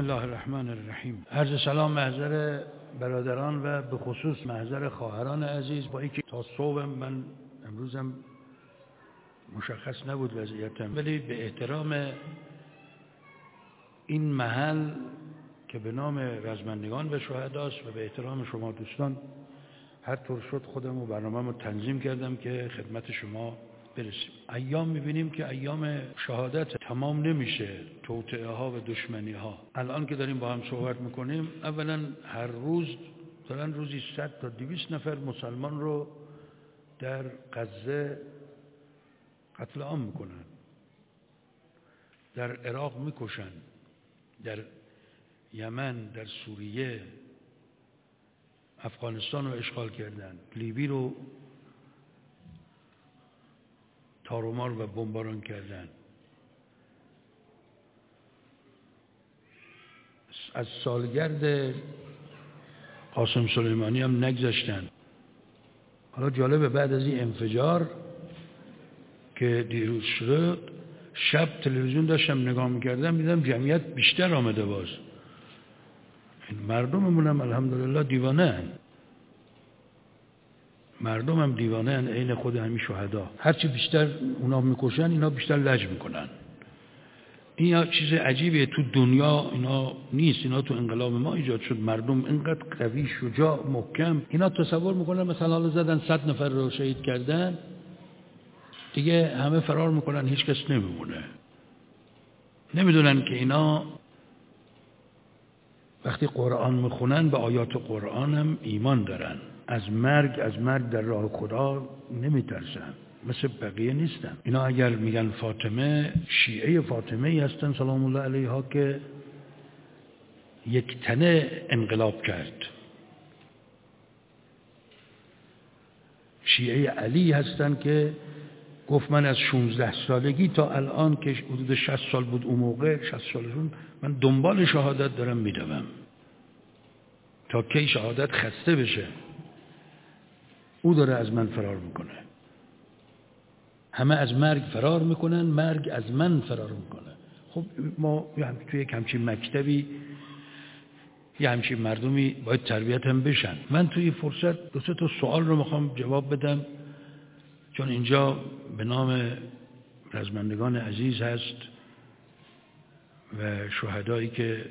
الله الرحمن الرحیم. عرض سلام محضر برادران و به خصوص محضر خواهران عزیز. با اینکه تا صبح من امروزم مشخص نبود وضعیتم، ولی به احترام این محل که به نام رزمندگان و شهداست و به احترام شما دوستان، هر طور شد خودم و برنامه‌مو تنظیم کردم که خدمت شما برسیم. ایام می‌بینیم که ایام شهادت تمام نمیشه، توطئه ها و دشمنی ها. الان که داریم با هم صحبت میکنیم، اولا هر روز دارن روزی 100 تا 200 نفر مسلمان رو در غزه قتل عام میکنن، در عراق میکشن، در یمن، در سوریه، افغانستان رو اشغال کردن، لیبی رو تارومار و بمباران کردن. از سالگرد قاسم سلیمانی هم نگذشتن. حالا جالبه، بعد از این انفجار که دیروز شده، شب تلویزیون داشتم نگاه میکردم، دیدم جمعیت بیشتر آمده. باز مردممون هم الحمدلله دیوانه هن. مردم هم دیوانه هن، عین خود همین شهدا. هرچی بیشتر اونا میکشن، اینا بیشتر لج میکنن. این چیز عجیبیه، تو دنیا اینا نیست. اینا تو انقلاب ما ایجاد شد. مردم اینقدر قوی، شجاع، محکم. اینا تصور میکنن مثلا حالا زدن 100 نفر رو شهید کردن، دیگه همه فرار میکنن، هیچ کس نمیمونه. نمیدونن که اینا وقتی قرآن میخونن به آیات قرآن هم ایمان دارن. از مرگ در راه خدا نمیترسن، مثل بقیه نیستن. اینا اگر میگن فاطمه، شیعه فاطمه ای هستن سلام الله علیها که یک تنه انقلاب کرد. شیعه علی هستن که گفت من از 16 سالگی تا الان که حدود 60 سال بود، اون موقع 60 سالشون، من دنبال شهادت دارم میدوم تا کی شهادت خسته بشه. او داره از من فرار میکنه. همه از مرگ فرار میکنن، مرگ از من فرار میکنه. خب ما توی یک همچین مکتبی، یه همچین مردمی باید تربیت هم بشن. من توی فرصت 2-3 تا سوال رو میخوام جواب بدم، چون اینجا به نام رزمندگان عزیز هست و شهدایی که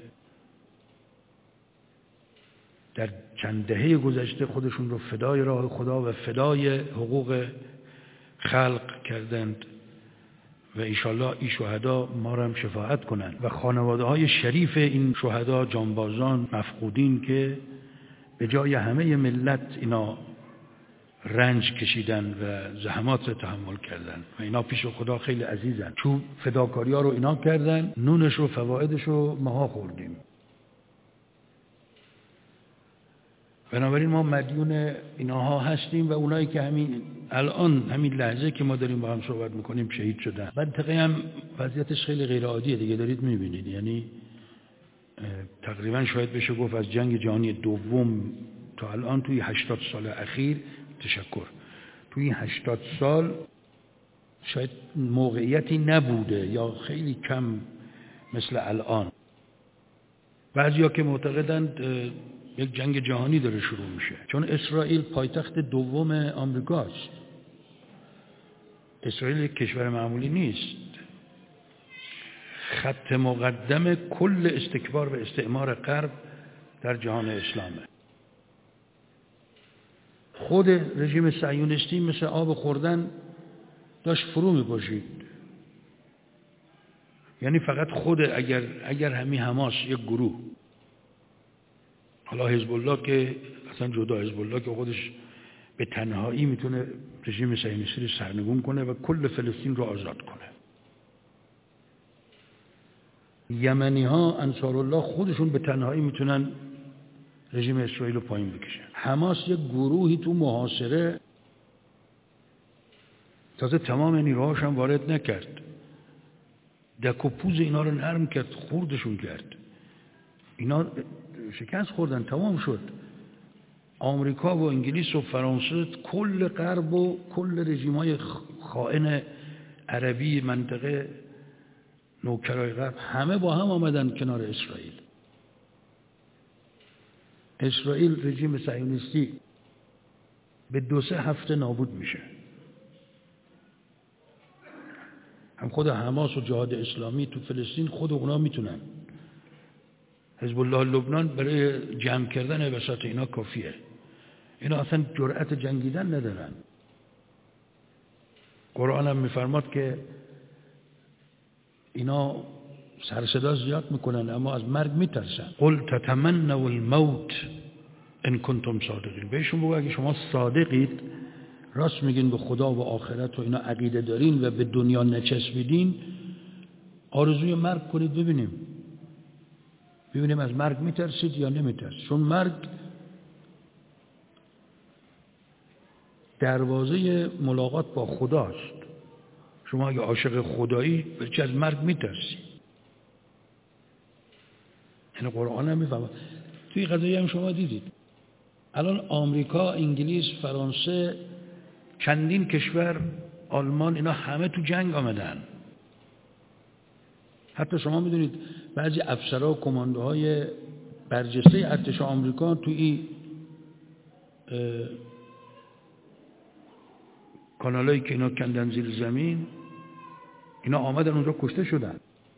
در چند دهه گذشته خودشون رو فدای راه خدا و فدای حقوق خلق کردند و انشالله این شهدا ما را هم شفاعت کنند و خانواده های شریف این شهدا، جانبازان، مفقودین که به جای همه ملت اینا رنج کشیدن و زحمات تحمل کردن و اینا پیش خدا خیلی عزیزن. چون فداکاری ها رو اینا کردن، نونش و فوایدش رو ماها خوردیم. بنابراین ما مدیون اینها هستیم و اونایی که همین لحظه که ما داریم با هم صحبت میکنیم شهید شدن. منطقه هم وضعیتش خیلی غیر عادیه دیگه، دارید میبینید. یعنی تقریبا شاید بشه گفت از جنگ جهانی دوم تا الان توی 80 سال اخیر، توی 80 سال شاید موقعیتی نبوده یا خیلی کم مثل الان. بعضیا که معتقدند یک جنگ جهانی داره شروع میشه، چون اسرائیل پایتخت دوم آمریکاست. اسرائیل یک کشور معمولی نیست، خط مقدم کل استکبار و استعمار غرب در جهان اسلامه. خود رژیم صهیونیستی مثل آب خوردن داشت فرو می‌پاشید. یعنی فقط خود اگر همین حماس یک گروه، حالا حزب الله که اصلا جدا، حزب الله که خودش به تنهایی میتونه رژیم صهیونیستی رو سرنگون کنه و کل فلسطین رو آزاد کنه. یمنی ها انصار الله خودشون به تنهایی میتونن رژیم اسرائیل رو پایین بکشن. حماس یک گروهی تو محاصره، تازه تمام نیروهاش هم وارد نکرد، دک و پوز اینا رو نرم کرد، خوردشون کرد. اینا شکست خوردن، تمام شد. آمریکا و انگلیس و فرانسه، کل غرب و کل رژیم‌های خائن عربی منطقه، نوکرای غرب، همه با هم آمدن کنار اسرائیل. اسرائیل رژیم صهیونیستی به 2-3 هفته نابود میشه. هم خود حماس و جهاد اسلامی تو فلسطین خود اونا میتونن. حزب الله لبنان برای جمع کردن بساط اینا کافیه. اینا اصلا جرأت جنگیدن ندارن. قرآن هم میفرماد که اینا سر صدا زیاد میکنن اما از مرگ میترسن. قل تتمنوا الموت ان کنتم صادقین. بهشون بگو اگه شما صادقید، راست میگین به خدا و آخرت و اینا عقیده دارین و به دنیا نچسبیدین، آرزوی مرگ کنید ببینیم از مرگ میترسید یا نمیترسید. چون مرگ دروازه ملاقات با خداست. شما اگه عاشق خدایی بلکه از مرگ میترسی. این قرآن هم میفهمه. توی قضایی هم شما دیدید الان آمریکا، انگلیس، فرانسه، چندین کشور، آلمان، اینا همه تو جنگ آمدن. حتی شما میدونید بعضی افسرها و کماندوهای برجسته ارتش آمریکا توی کانالایی که اینا کندن زیر زمین، اینا آمدن اونجا کشته شدن.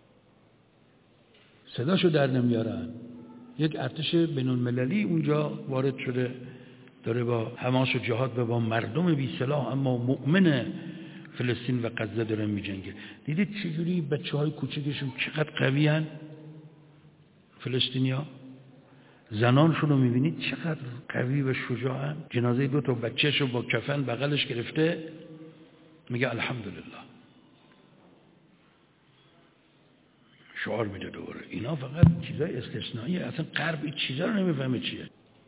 صداشو در نمیارن. یک ارتش بین‌المللی اونجا وارد شده، داره با حماس و جهاد و با مردم بی سلاح اما مؤمن فلسطین و غزه داره میجنگه. دیدید چجوری بچه‌های کوچکشون چقدر قوی هن؟ فلسطینیا زنانشون رو میبینید چقدر قوی و شجاعن. جنازه 2 تا بچه‌شو با کفن بغلش گرفته میگه الحمدلله، شعار میده دوره. اینا فقط چیزای استثنائیه، اصلا غرب این چیزا رو نمیفهمه چیه.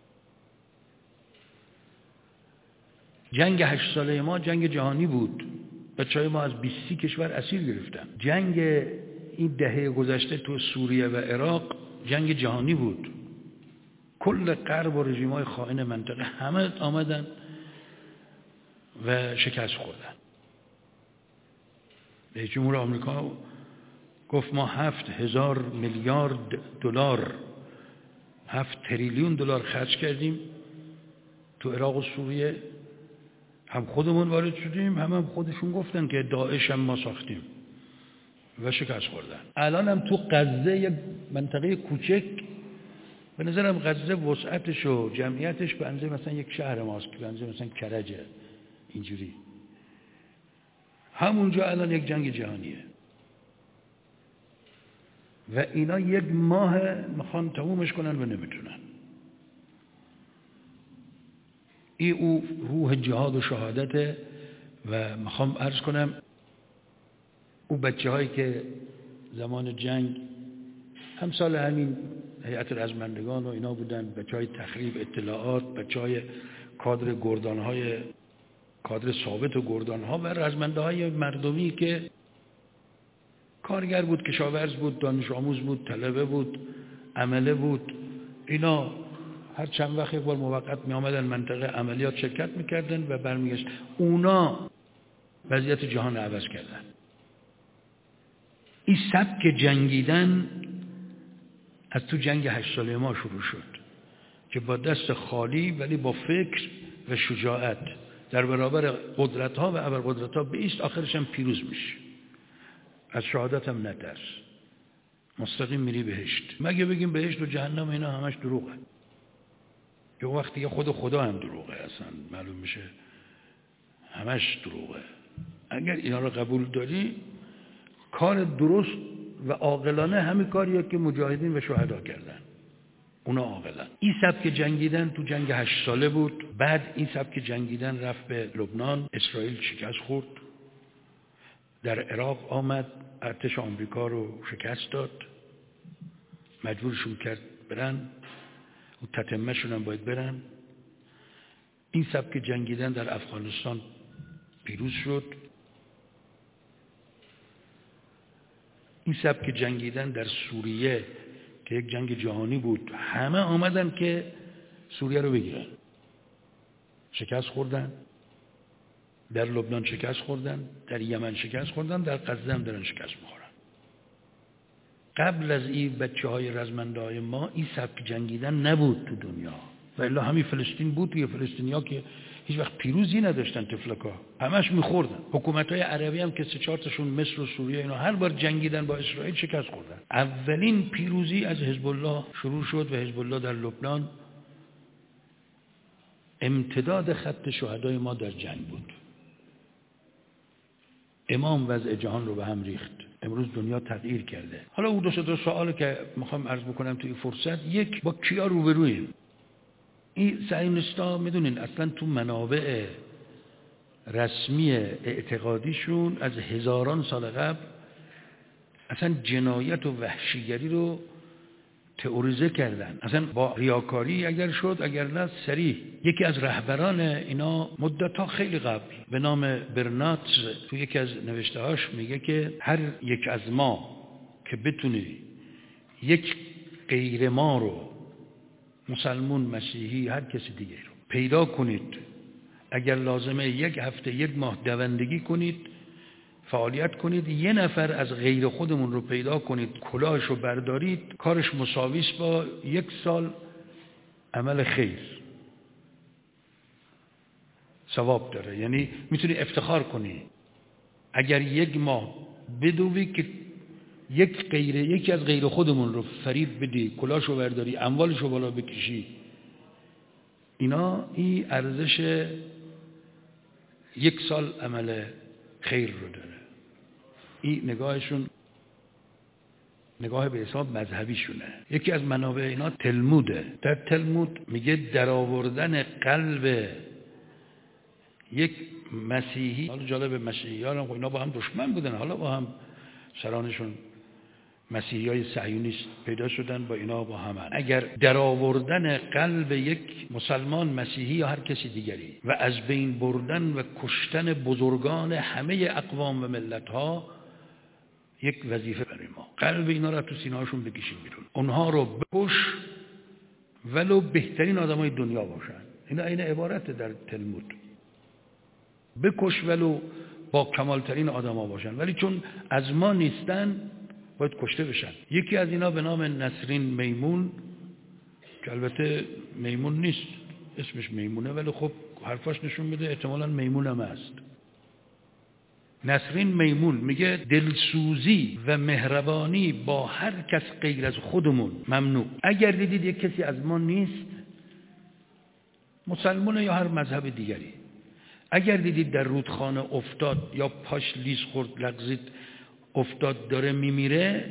جنگ 8 ساله ما جنگ جهانی بود. بچهای ما از 20 کشور اسیر گرفتن. جنگ این دهه گذشته تو سوریه و عراق جنگ جهانی بود. کل غرب و رژیم‌های خائن منطقه همه آمدن و شکست خوردن. رئیس جمهور آمریکا گفت ما 7,000 میلیارد دلار، 7 تریلیون دلار خرج کردیم تو عراق و سوریه. هم خودمون وارد شدیم، هم خودشون گفتن که داعش هم ما ساختیم و شکست خوردن. الان هم تو غزه، یک منطقه کوچک، به نظرم غزه وسعتش و جمعیتش به اندازه مثلا یک شهر ماست، به اندازه مثلا کرجه، اینجوری. همونجا الان یک جنگ جهانیه و اینا 1 ماه میخوان تمومش کنن و نمیتونن. او روح جهاد و شهادته. و میخوام عرض کنم او بچه هایی که زمان جنگ همسال همین هیئت رزمندگان و اینا بودن، بچه های تخریب اطلاعات، بچه های کادر گردانهای، کادر ثابت و گردانها و رزمنده های مردمی که کارگر بود، کشاورز بود، دانش آموز بود، طلبه بود، عمله بود، اینا هر چند وقت یک بار موقت می آمدن منطقه عملیات شرکت میکردن و برمیگشت. اونا وضعیت جهان عوض کردن. این سبک جنگیدن از تو جنگ 8 ساله ما شروع شد که با دست خالی ولی با فکر و شجاعت در برابر قدرت ها و ابرقدرت ها بایست، آخرش هم پیروز میشه. از شهادت هم نترس، مستقیم میری بهشت. مگه بگیم بهشت و جهنم اینا همش دروغه. یه وقتی که خدا هم دروغه، اصلا معلوم میشه همش دروغه. اگر اینا رو قبول داری، کار درست و عاقلانه همین کاریه که مجاهدین و شهدا کردن. اونا عاقلن. این سبک جنگیدن تو جنگ 8 ساله بود. بعد این سبک جنگیدن رفت به لبنان، اسرائیل شکست خورد، در عراق آمد، ارتش آمریکا رو شکست داد، مجبورشون کرد برن، و تتمه شون هم باید برن. این سبک جنگیدن در افغانستان پیروز شد. این سبک جنگیدن در سوریه که یک جنگ جهانی بود، همه آمدن که سوریه رو بگیرن، شکست خوردن. در لبنان شکست خوردن، در یمن شکست خوردن، در غزه هم دارن شکست میخورن. قبل از این بچه‌های رزمنده‌های ما این سبک جنگیدن نبود تو دنیا. و الا همین فلسطین بود دیگه. فلسطینیا که هیچ وقت پیروزی نداشتن، تفلکا همش میخوردن. حکومت‌های عربی هم که 3-4 تاشون مصر و سوریه اینا هر بار جنگیدن با اسرائیل شکست خوردن. اولین پیروزی از حزب الله شروع شد و حزب الله در لبنان امتداد خط شهدای ما در جنگ بود. امام وضع جهان رو به هم ریخت. امروز دنیا تغییر کرده. حالا اون دو سوال که میخوام عرض بکنم توی فرصت، یک، با کیا روبرویم؟ این صهیونیست‌ها میدونین اصلا تو منابع رسمی اعتقادیشون از هزاران سال قبل اصلا جنایت و وحشیگری رو تئوریزه کردن. اصلا با ریاکاری اگر شد، اگر نه صریح. یکی از رهبران اینا مدت‌ها خیلی قبل به نام برناتز تو یکی از نوشته‌هاش میگه که هر یک از ما که بتونه یک غیر ما رو، مسلمون، مسیحی، هر کسی دیگه رو پیدا کنید، اگر لازمه 1 هفته 1 ماه دوندگی کنید، فعالیت کنید، 1 نفر از غیر خودمون رو پیدا کنید، کلاهش رو بردارید، کارش مساویس با 1 سال عمل خیر، ثواب داره. یعنی میتونی افتخار کنی اگر 1 ماه بدوی که یکی از غیر خودمون رو فریب بدی، کلاهش رو برداری، اموالش رو بالا بکشی. این ارزش 1 سال عمل خیر رو داره. این نگاهشون نگاه به حساب مذهبیشونه. یکی از منابع اینا تلموده. در تلمود میگه درآوردن قلب یک مسیحی، حالا جالب، مسیحی‌ها هم اینا با هم دشمن بودن، حالا با هم سرانشون مسیحیای صهیونیست پیدا شدن، با اینا با هم. اگر درآوردن قلب یک مسلمان، مسیحی یا هر کسی دیگری و از بین بردن و کشتن بزرگان همه اقوام و ملت‌ها یک وظیفه برای ما، قلب اینا رو تو سینه‌هاشون بکشیم بیرون، اونها رو بکش ولو بهترین آدمای دنیا باشن. این عبارت در تلمود، بکش ولو با کمالترین آدما باشن، ولی چون از ما نیستن باید کشته بشن. یکی از اینا به نام نسرین میمون، که البته میمون نیست، اسمش میمونه ولی خب حرفاش نشون میده احتمالاً میمون هم هست. نسرین میمون میگه دلسوزی و مهربانی با هر کس غیر از خودمون ممنوع. اگر دیدید یک کسی از ما نیست، مسلمانه یا هر مذهب دیگری، اگر دیدید در رودخانه افتاد یا پاش لیز خورد، لغزید، افتاد، داره میمیره،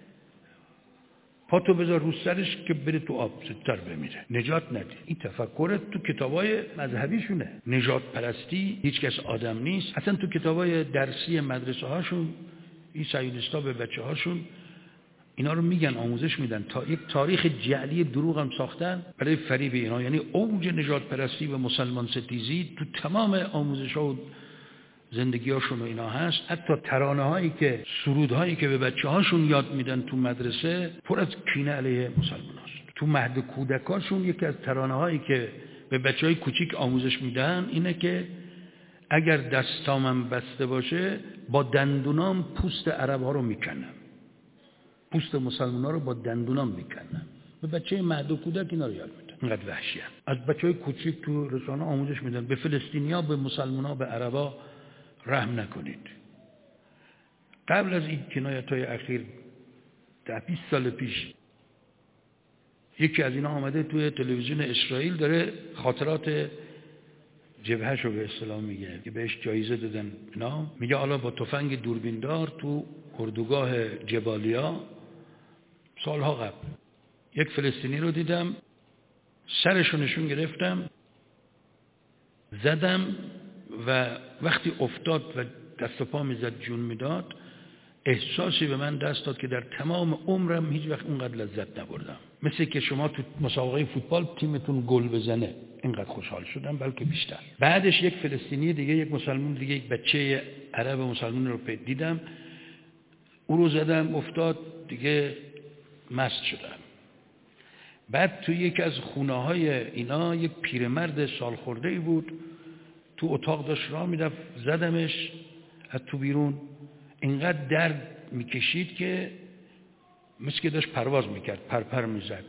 پاتو بذار رو سرش که بره تو آب زودتر بمیره، نجات ندی. این تفکرت تو کتابای مذهبیشونه. نجات پرستی، هیچ کس آدم نیست. اصلا تو کتابای درسی مدرسه هاشون این صهیونیستا به بچه هاشون اینا رو میگن، آموزش میدن. تا یک تاریخ جعلی دروغ هم ساختن برای فریب اینا. یعنی اوج نجات پرستی و مسلمان ستیزی تو تمام آموزش ها و زندگی هاشون و اینا هست. حتی ترانه هایی که، سرود هایی که به بچه هاشون یاد میدن تو مدرسه پر از کینه علیه مسلمان هست. تو مهد کودکاشون یکی از ترانه هایی که به بچه های کوچیک آموزش میدن اینه که اگر دستامم بسته باشه با دندونام پوست عرب ها رو میکنم، پوست مسلمان ها رو با دندونام میکنم. به بچه مهد کودک اینا رو یاد میدن. اینقدر وحشیه. از بچه های کوچیک تو رسانه آموزش میدن به فلسطینیا، به مسلمان ها، به عربا رحم نکنید. قبل از این جنایت‌های اخیر 10-20 سال پیش یکی از اینا آمده توی تلویزیون اسرائیل داره خاطرات جبهه‌ش رو به اصطلاح میگه که بهش جایزه دادن اینا. میگه حالا با تفنگ دوربیندار تو اردوگاه جبالیا سالها قبل یک فلسطینی رو دیدم، سرش رو نشون گرفتم، زدم و وقتی افتاد و دست و پا میزد، جون میداد، احساسی به من دست داد که در تمام عمرم هیچ وقت اونقدر لذت نبردم. مثل که شما تو مسابقه فوتبال تیمتون گل بزنه، اینقدر خوشحال شدم، بلکه بیشتر. بعدش یک فلسطینی دیگه، یک مسلمان دیگه، یک بچه عرب مسلمان رو دیدم، او رو زدم، افتاد، دیگه مست شدم. بعد تو یکی از خونه‌های اینا یک پیرمرد سالخورده‌ای بود، تو اتاق داشت راه میرفت، زدمش از تو بیرون، اینقدر درد میکشید که مثل که داشت پرواز میکرد، پرپر میزد.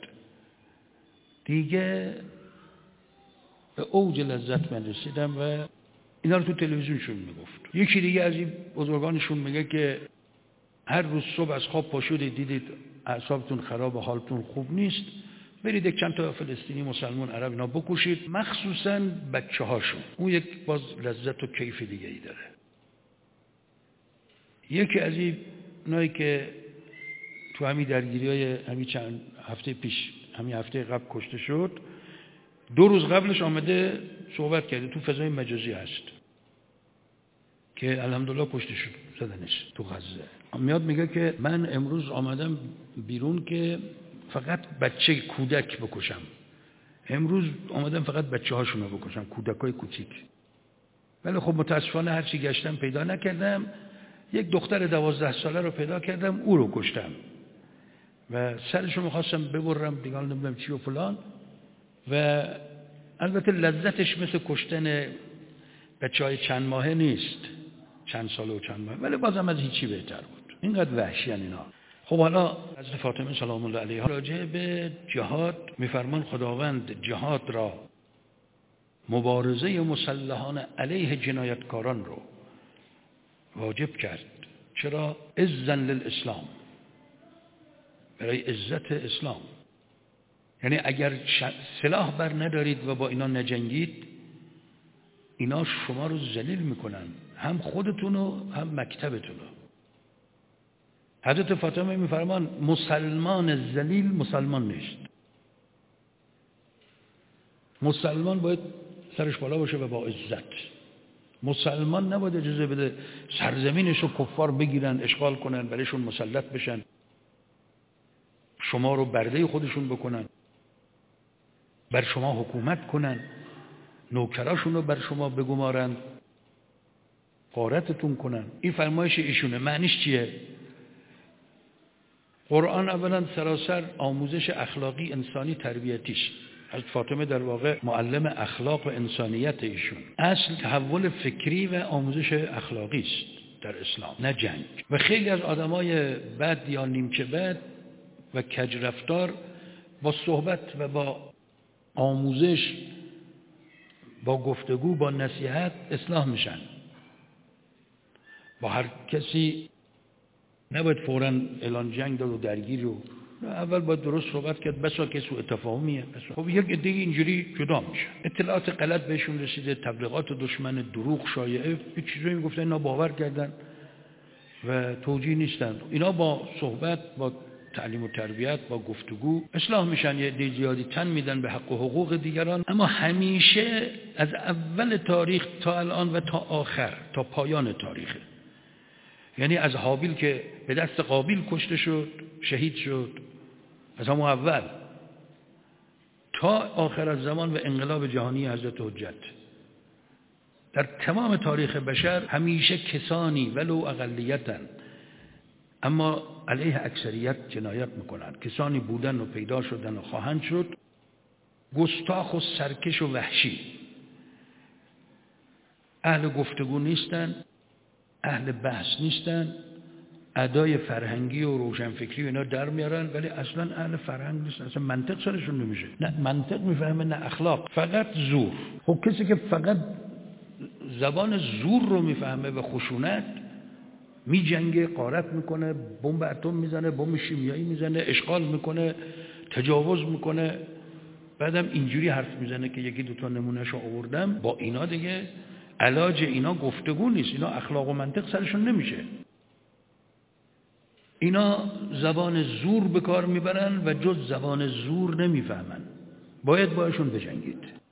دیگه به اوج لذت من رسیدم و اینا رو تو تلویزیونشون میگفت. یکی دیگه از این بزرگانشون میگه که هر روز صبح از خواب پاشودید دیدید اعصابتون خراب و حالتون خوب نیست، برید یک چند تا فلسطینی، مسلمان، عرب اینا بکشید، مخصوصا بچه هاشون. اون یک باز لذت و کیف دیگه ای داره. یکی از اینایی که تو همین درگیری‌های همین چند هفته پیش، همین هفته قبل کشته شد، 2 روز قبلش آمده صحبت کرده، تو فضای مجازی هست که الحمدلله کشته شد، زدنش تو غزه. میاد میگه که من امروز آمدم بیرون که فقط بچه کودک بکشم. امروز آمدم فقط بچه هاشون رو بکشم، کودکای کوچیک. ولی خب متاسفانه هرچی گشتم پیدا نکردم. یک دختر 12 ساله رو پیدا کردم، او رو کشتم و سرش رو میخواستم ببرم دیگه، نمیدونم چی و فلان. و البته لذتش مثل کشتن بچه‌های چند ماهه نیست، چند ساله و چند ماهه، ولی بازم از هیچی بهتر بود. اینقدر وحشیان اینا. خب حالا حضرت فاطمه سلام الله علیها راجع به جهاد میفرمان خداوند جهاد را، مبارزه مسلحان علیه جنایتکاران رو واجب کرد. چرا؟ عزا للاسلام، برای عزت اسلام. یعنی اگر سلاح بر ندارید و با اینا نجنگید، اینا شما رو ذلیل میکنن، هم خودتون و هم مکتبتون رو. حضرت فاطمه میفرمان مسلمان ذلیل مسلمان نیست. مسلمان باید سرش بالا باشه و با عزت. مسلمان نباید اجازه بده سرزمینش رو کفار بگیرن، اشغال کنن، برایشون مسلط بشن، شما رو برده خودشون بکنن، بر شما حکومت کنن، نوکراشون رو بر شما بگمارن، غارتتون کنن. این فرمایش ایشونه. معنیش چیه؟ قرآن اولا سراسر آموزش اخلاقی انسانی تربیتیش. حضرت فاطمه در واقع معلم اخلاق و انسانیت ایشون. اصل تحول فکری و آموزش اخلاقی است در اسلام، نه جنگ. و خیلی از آدمای بد یا نیمچه بد و کج رفتار با صحبت و با آموزش، با گفتگو، با نصیحت اصلاح میشن. با هر کسی نباید فوراً اعلان جنگ داد و درگیری و اول باید درست صحبت کرد، بسا که سوء تفاهمیه. خب یک عده اینجوری جدا میشه، اطلاعات غلط بهشون رسیده، تبلیغات دشمن، دروغ، شایعه، یک چیزایی میگفتن، اینا باور کردن و توجیه نیستن. اینا با صحبت، با تعلیم و تربیت، با گفتگو اصلاح میشن. یه عده زیادی تن میدن به حق و حقوق دیگران، اما همیشه از اول تاریخ تا الان و تا آخر، تا پایان تاریخ، یعنی از هابیل که به دست قابیل کشته شد، شهید شد، از همون اول تا آخر از زمان و انقلاب جهانی حضرت حجت، در تمام تاریخ بشر همیشه کسانی ولو اقلیتن اما علیه اکثریت جنایت میکنن، کسانی بودن و پیدا شدن و خواهند شد، گستاخ و سرکش و وحشی، اهل گفتگو نیستن، اهل بحث نیستن، ادای فرهنگی و روشنفکری و اینا در میارن، ولی اصلا اهل فرهنگ نیستن، اصلا منطق سرشون نمیشه، نه منطق میفهمه نه اخلاق، فقط زور. خب کسی که فقط زبان زور رو میفهمه و خشونت، میجنگه، غارت میکنه، بمب اتم میزنه، بمب شیمیایی میزنه، اشغال میکنه، تجاوز میکنه، بعدم اینجوری حرف میزنه که یکی دوتا نمونهشو آوردم. با اینا دیگه علاج اینا گفتگو نیست، اینا اخلاق و منطق سرشون نمیشه. اینا زبان زور به کار میبرن و جز زبان زور نمیفهمن. باید باشون بجنگید.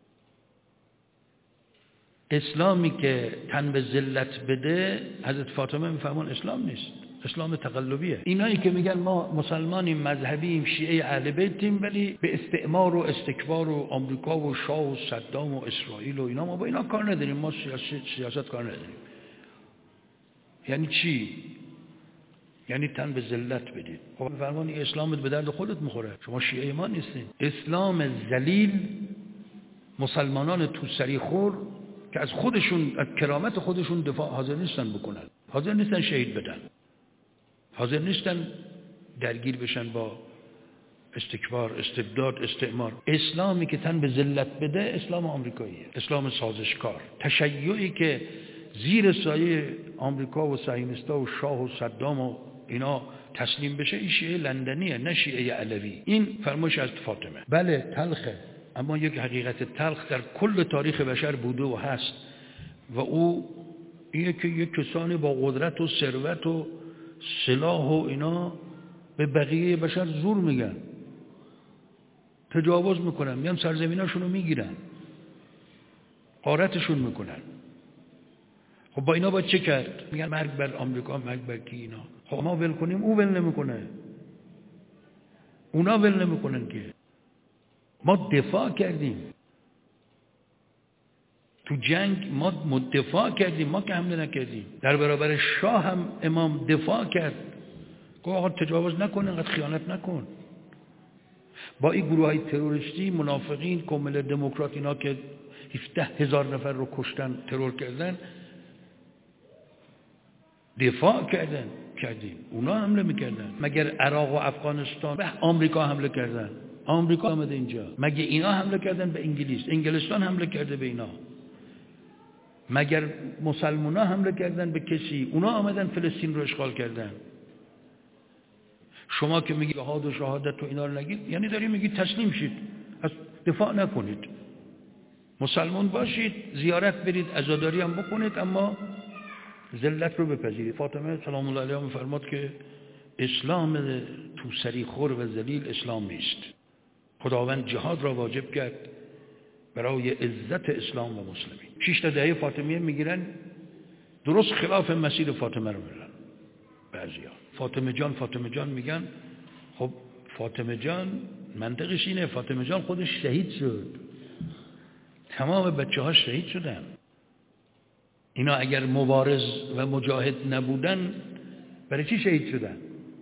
اسلامی که تن به ذلت بده، حضرت فاطمه میفهمون اسلام نیست، اسلام تقلبیه. اینایی که میگن ما مسلمانیم، مذهبیم، شیعه اهل بیتیم، ولی به استعمار و استکبار و آمریکا و شاه و صدام و اسرائیل و اینا، ما با اینا کار نداریم، ما سیاست کار نداریم. یعنی چی؟ یعنی تن به ذلت بدید. خب فرمان اسلامت به درد خودت میخوره، شما شیعه ما نیستین. اسلام ذلیل، مسلمانان تو سری خور که از خودشون، از کرامت خودشون دفاع حاضر نیستن بکنن، حاضر نیستن شهید بدن، حاضر نیستن درگیر بشن با استکبار، استبداد، استعمار. اسلامی که تن به ذلت بده اسلام آمریکاییه، اسلام سازشکار. تشیعی که زیر سایه آمریکا و صهیونیست‌ها و شاه و صدام و اینا تسلیم بشه، این شیعه لندنیه نه شیعه علوی. این فرمایش از فاطمه. بله تلخه، اما یک حقیقت تلخ در کل تاریخ بشر بوده و هست و او اینه که یک کسانی با قدرت و ثروت و سلاح و اینا به بقیه بشر زور میگن، تجاوز میکنن، میان سرزمیناشون رو میگیرن، غارتشون میکنن. خب با اینا باید چه کرد؟ میگن مرگ بر آمریکا، مرگ بر کی اینا. خب ما ول کنیم، او ول نمیکنه، اونا ول نمیکنن که. ما دفاع کردیم تو جنگ، ما دفاع کردیم، ما که حمله نکردیم. در برابر شاه هم امام دفاع کرد، گفت آقا تجاوز نکن، اینقدر خیانت نکن. با این گروه های تروریستی، منافقین، کمل دموکرات، اینا که 17,000 نفر رو کشتن، ترور کردن، دفاع کردیم. اونا حمله میکردن. مگر عراق و افغانستان به آمریکا حمله کردن؟ آمریکا آمده اینجا. مگه اینا حمله کردن به انگلیس؟ انگلستان حمله کرده به اینا. مگر مسلمونا حمله کردن به کسی؟ اونا آمدن فلسطین رو اشغال کردن. شما که میگی جهاد و شهادت و اینا رو نگید، یعنی داری میگی تسلیم شید، از دفاع نکنید، مسلمان باشید، زیارت برید، عزاداری هم بکنید، اما ذلت رو بپذیرید. فاطمه سلام الله علیها میفرماد که اسلام توسری خور و ذلیل اسلام نیست. خداوند جهاد را واجب کرد برای عزت اسلام و مسلمین. 6 تا دهه فاطمیه میگیرن، درست خلاف مسیر فاطمه رو میرن. بعضیا فاطمه جان میگن. خب فاطمه جان منطقش اینه، فاطمه جان خودش شهید شد، تمام بچه‌هاش شهید شدن. اینا اگر مبارز و مجاهد نبودن برای چی شهید شدن؟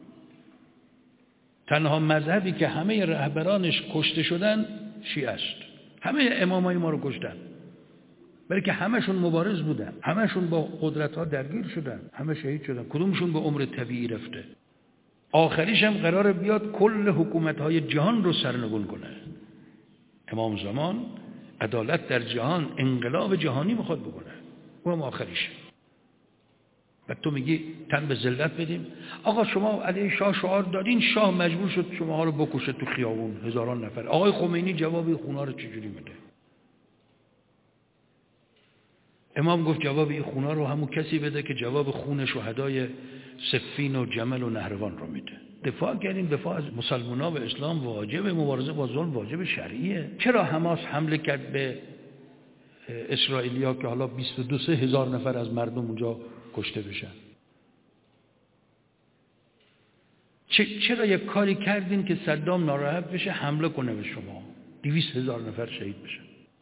تنها مذهبی که همه رهبرانش کشته شدن شیعه است. همه امامای ما رو کشتن، برای که همشون مبارز بودن، همشون با قدرت‌ها درگیر شدن، همه شهید شدن. کدومشون به عمر طبیعی رفته؟ آخریش هم قراره بیاد کل حکومت‌های جهان رو سرنگون کنه. امام زمان عدالت در جهان، انقلاب جهانی میخواد بکنه، اونم آخریشه. و تو میگی تن به ذلت بدیم؟ آقا شما علیه شاه شعار دادین، شاه مجبور شد شماها رو بکشه تو خیابون، هزاران نفر. آقای خمینی جواب خونا رو چجوری میده؟ امام گفت جواب این خونا رو همون کسی بده که جواب خون شهدای صفین و جمل و نهروان رو میده. دفاع کردیم، دفاع از مسلمان‌ها و اسلام واجب، مبارزه با ظلم واجب شرعیه. چرا حماس حمله کرد به اسرائیلیا که حالا 22 هزار نفر از مردم اونجا کشته بشن؟ چرا یک کاری کردین که صدام ناراحت بشه، حمله کنه به شما، 200,000 نفر شهید بشن؟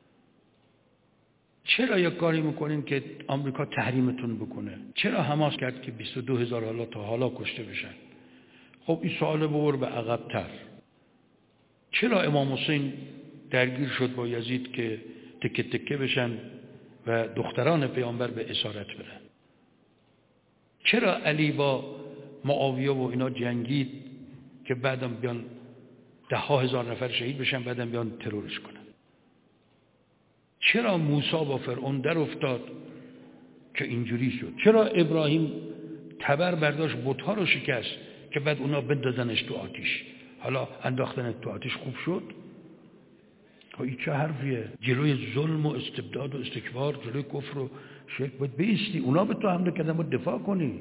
چرا یک کاری میکنین که آمریکا تحریمتون بکنه؟ چرا حماس کرد که 22,000 حالا تا حالا کشته بشن؟ خب این سوال ببر به عقب‌تر. چرا امام حسین درگیر شد با یزید که تکه تکه بشن و دختران پیامبر به اسارت برن؟ چرا علی با معاویه و اینا جنگید که بعدم بیان 10,000 نفر شهید بشن، بعدم بیان ترورش کنن؟ چرا موسی با فرعون در افتاد که اینجوری شد؟ چرا ابراهیم تبر برداشت بت‌ها رو شکست که بعد اونا بندازنش تو آتیش؟ حالا انداختن تو آتیش خوب شد؟ این چه حرفیه؟ جلوی ظلم و استبداد و استکبار، جلوی کفر و شرک باید بیستی. اونا به تو حمله کردن، باید دفاع کنی.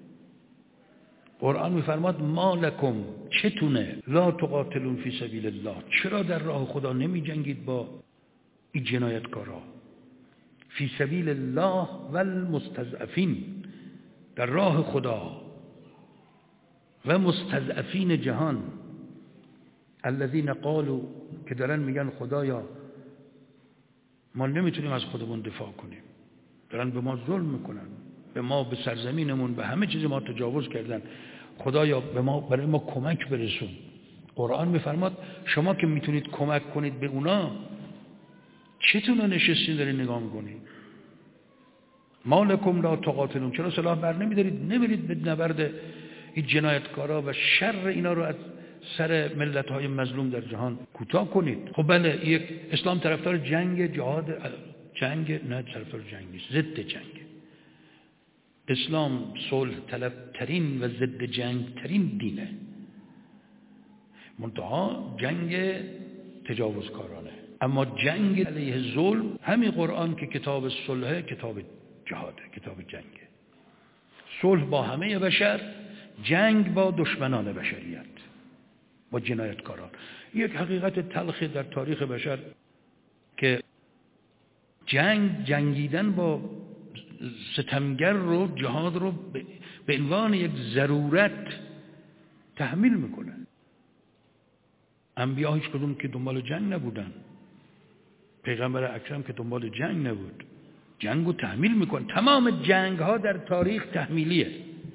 قرآن میفرماد ما لکم، چتونه لا تقاتلون فی سبیل الله، چرا در راه خدا نمی جنگید با این جنایتکارا؟ فی سبیل الله و المستضعفین، در راه خدا و مستضعفین جهان، الذین قالوا، که دارن میگن خدایا ما نمیتونیم از خودمون دفاع کنیم، دارن به ما ظلم میکنن، به ما، به سرزمینمون، به همه چیز ما تجاوز کردن، خدایا به ما، برای ما کمک برسون. قرآن میفرماد شما که میتونید کمک کنید به اونا، چتونه نشستین دارین نگاه میکنید؟ ما لکم لا تقاتلون، چرا سلاح بر نمیدارید، نمیرید به نبرد این جنایتکارا و شر اینا رو از سر ملت‌های مظلوم در جهان کوتاه کنید. خب بله، یک اسلام طرفدار جنگ، جهاد، جنگ نه، طرفدار جنگ نیست، ضد جنگ. اسلام صلح طلب ترین و ضد جنگ ترین دینه. منتها جنگ تجاوزکارانه، اما جنگ علیه ظلم، همین قرآن که کتاب صلح، کتاب جهاده، کتاب جنگه. صلح با همه بشر، جنگ با دشمنان بشریت، با جنایتکاران. یک حقیقت تلخ در تاریخ بشر که جنگیدن با ستمگر رو، جهاد رو به عنوان یک ضرورت تحمیل میکنه. انبیا هیچ کدوم که دنبال جنگ نبودن، پیغمبر اکرم که دنبال جنگ نبود، جنگ رو تحمیل میکنه. تمام جنگ ها در تاریخ تحمیلیه.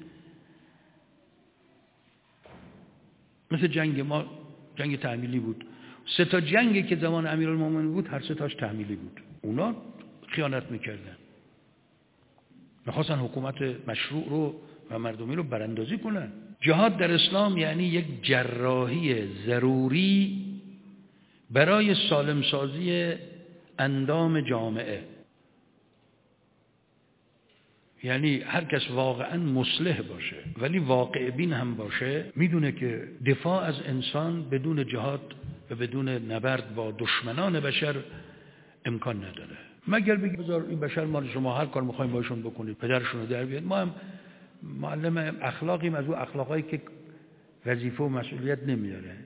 مثل جنگ ما جنگ تحمیلی بود. 3 تا جنگی که زمان امیرالمومنین بود هر 3 تاش تحمیلی بود. اونا خیانت میکردن، میخواستن حکومت مشروع رو و مردمی رو براندازی کنن. جهاد در اسلام یعنی یک جراحی ضروری برای سالم سازی اندام جامعه. یعنی هر کس واقعا مصلح باشه ولی واقع بین هم باشه، میدونه که دفاع از انسان بدون جهاد و بدون نبرد با دشمنان بشر امکان نداره. مگر بگی بذار این بشر مال شما، هر کار میخوایم باشون بکنید، پدرشون رو در بیاد. ما هم معلم اخلاقیم، از اون اخلاقایی که وظیفه و مسئولیت نمیاره.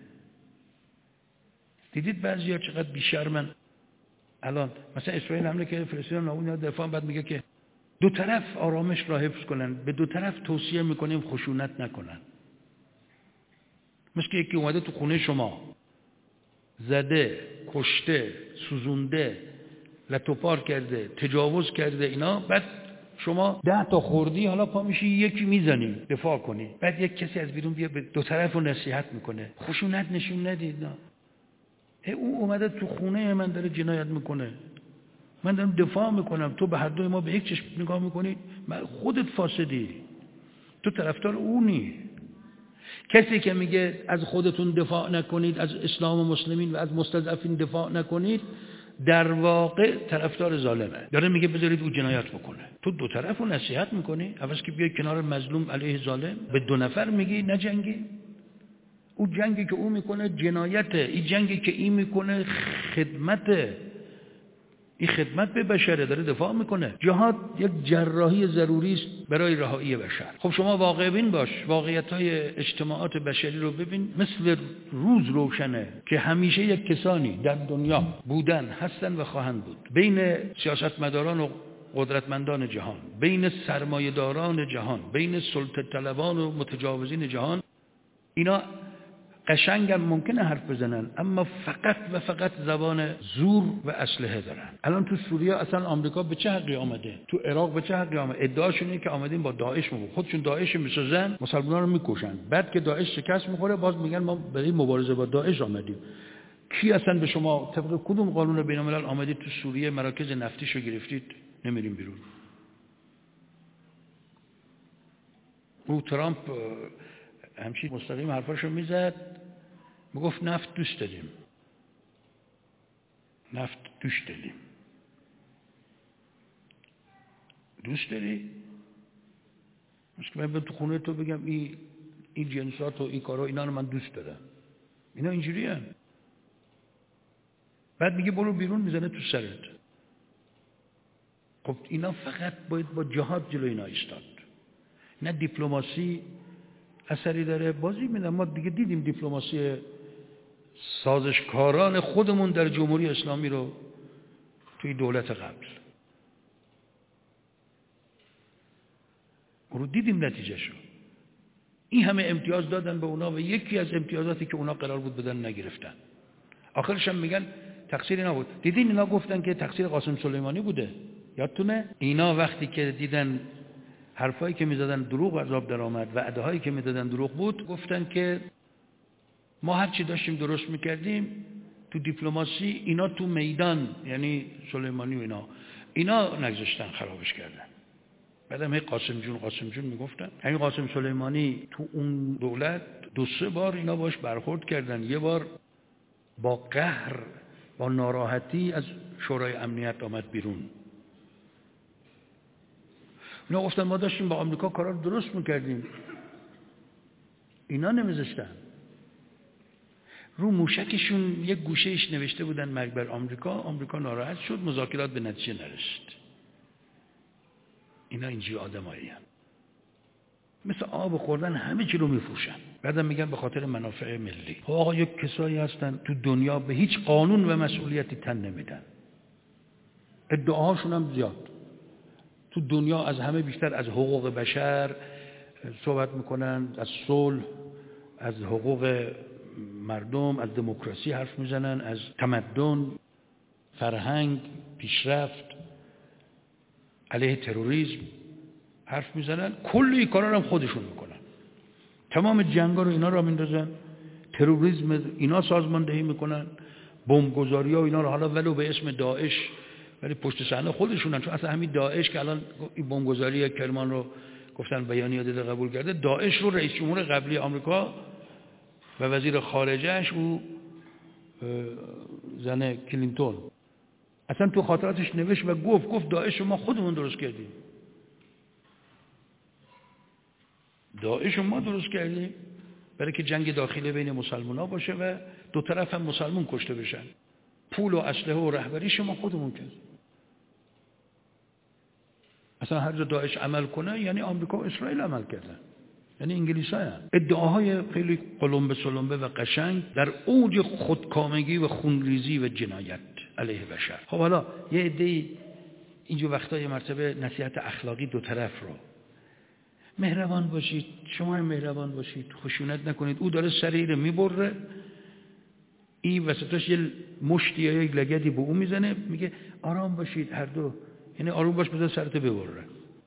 دیدید بعضیا چقدر بی‌شرمن. الان مثلا اسرائیل حمله کرده، فلسطین نابود، دفاع، بعد میگه که دو طرف آرامش را حفظ کنن، به دو طرف توصیه میکنیم خشونت نکنن. مثل که یکی اومده تو خونه شما زده، کشته، سوزونده، لطوپار کرده، تجاوز کرده اینا، بعد شما 10 تا خوردی، حالا پا میشی یکی میزنی دفاع کنی، بعد یک کسی از بیرون بیا به دو طرف رو نصیحت میکنه، خشونت نشون ندید. نه، او اومده تو خونه من داره جنایت میکنه، من دارم دفاع میکنم، تو به هر دوی ما به یک چشم نگاه میکنی، خودت فاسدی، تو طرفدار اونی. کسی که میگه از خودتون دفاع نکنید، از اسلام و مسلمین و از مستضعفین دفاع نکنید، در واقع طرفدار ظالمه. داره میگه بذارید او جنایت بکنه. تو دو طرفو نصیحت میکنی، عوض که بیای کنار مظلوم علیه ظالم به 2 نفر میگی نجنگی. او جنگی که او میکنه جنایته، این جنگی که این میکنه خدمته، این خدمت به بشره، داره دفاع میکنه. جهاد یک جراحی ضروری است برای رهایی بشر. خب شما واقع بین باش، واقعیت‌های اجتماعات بشری رو ببین. مثل روز روشنه که همیشه یک کسانی در دنیا بودن، هستن و خواهند بود، بین سیاستمداران و قدرتمندان جهان، بین سرمایه‌داران جهان، بین سلطه طلبان و متجاوزین جهان. اینا قشنگم ممکنه حرف بزنن، اما فقط و فقط زبان زور و اسلحه دارن. الان تو سوریه اصلا آمریکا به چه حقی آمده؟ تو عراق به چه حقی آمده؟ ادعاشون اینه که آمدیم با داعش مبارزه. خودشون داعش میسازن، مسلمانان رو میکشن. بعد که داعش شکست میخوره باز میگن ما برای مبارزه با داعش آمدیم. کی اصلا به شما طبق کدوم قانون بین‌الملل آمدید تو سوریه مراکز نفتیشو گرفتید نمیریم بیرون؟ او ترامپ همچین مستقیم حرفاشو میزد، میگفت نفت دوست داریم، نفت دوست داریم. دوست داری؟ مثل من تو خونه تو بگم این جنسات و این کارا اینا رو من دوست دارم، اینا اینجوری هم. بعد میگه برو بیرون، میزنه تو سرت. خب اینا فقط باید با جهاد جلو اینا ایستاد، نه دیپلماسی اثری داره. بازی میدم ما دیگه دیدیم دیپلماسی سازشکاران خودمون در جمهوری اسلامی رو توی دولت قبل رو دیدیم نتیجهشو. این همه امتیاز دادن به اونا و یکی از امتیازاتی که اونا قرار بود بدن نگرفتن. آخرش هم میگن تقصیر اینا بود. دیدین اینا گفتن که تقصیر قاسم سلیمانی بوده، یادتونه؟ اینا وقتی که دیدن حرفایی که میزدن دروغ از آب در آمد، وعده‌هایی که میدادن دروغ بود، گفتن که ما هر چی داشتیم درست میکردیم تو دیپلماسی، اینا تو میدان، یعنی سلیمانی و اینا نگذاشتن، خرابش کردن. بعدم هی قاسم جون میگفتن. همین قاسم سلیمانی تو اون دولت 2-3 بار اینا باش برخورد کردن. یه بار با قهر، با ناراحتی از شورای امنیت آمد بیرون. اینا گفتن ما داشتیم با آمریکا کارا رو درست میکردیم، اینا نمیذاشتن. رو موشکشون یک گوشهش نوشته بودن مرگ بر آمریکا ناراحت شد، مذاکرات به نتیجه نرسید. اینا اینجوری آدمایی هستن، مثل آب خوردن همه چی رو میفروشن، بعدم میگن به خاطر منافع ملی. آقا یک کسایی هستن تو دنیا به هیچ قانون و مسئولیتی تن نمیدن، ادعاهاشون هم زیاد. تو دنیا از همه بیشتر از حقوق بشر صحبت میکنن، از صلح، از حقوق مردم، از دموکراسی حرف میزنن، از تمدن، فرهنگ، پیشرفت، علیه تروریسم حرف میزنن. کلی کارا هم خودشون میکنن. تمام جنگا رو اینا را میندازن، تروریسم اینا سازماندهی میکنن، بمبگذاری‌ها اینا رو، حالا ولو به اسم داعش، ولی پشت صحنه خودشونن. چون اصلا همین داعش که الان این بمبگذاری کرمان رو گفتن بیانیه داده قبول کرده، داعش رو رئیس جمهور قبلی آمریکا و وزیر خارجه‌اش او زن کلینتون اصلا تو خاطراتش نوشت و گفت داعش رو ما خودمون درست کردیم. داعش رو ما درست کردیم برای که جنگ داخلی بین مسلمان‌ها باشه و دو طرف هم مسلمان کشته بشن. پول و اسلحه و رهبریش ما خودمون کردیم. اصلا هر جا داعش عمل کنه یعنی آمریکا و اسرائیل عمل کردن، یعنی انگلیس‌ها. ادعاهای خیلی قلمبه و قشنگ در اوج خودکامگی و خونریزی و جنایت علیه بشر. خب حالا یه عده‌ای اینجور وقتا یه مرتبه نصیحت اخلاقی دو طرف رو، مهربان باشید، شما هم مهربان باشید، خشونت نکنید. او داره سری رو میبره، این وسطش یه مشتی یا یک لگدی به او میزنه، میگه آرام باشید هر دو، یعنی آروم باش بذار سرتو ببره.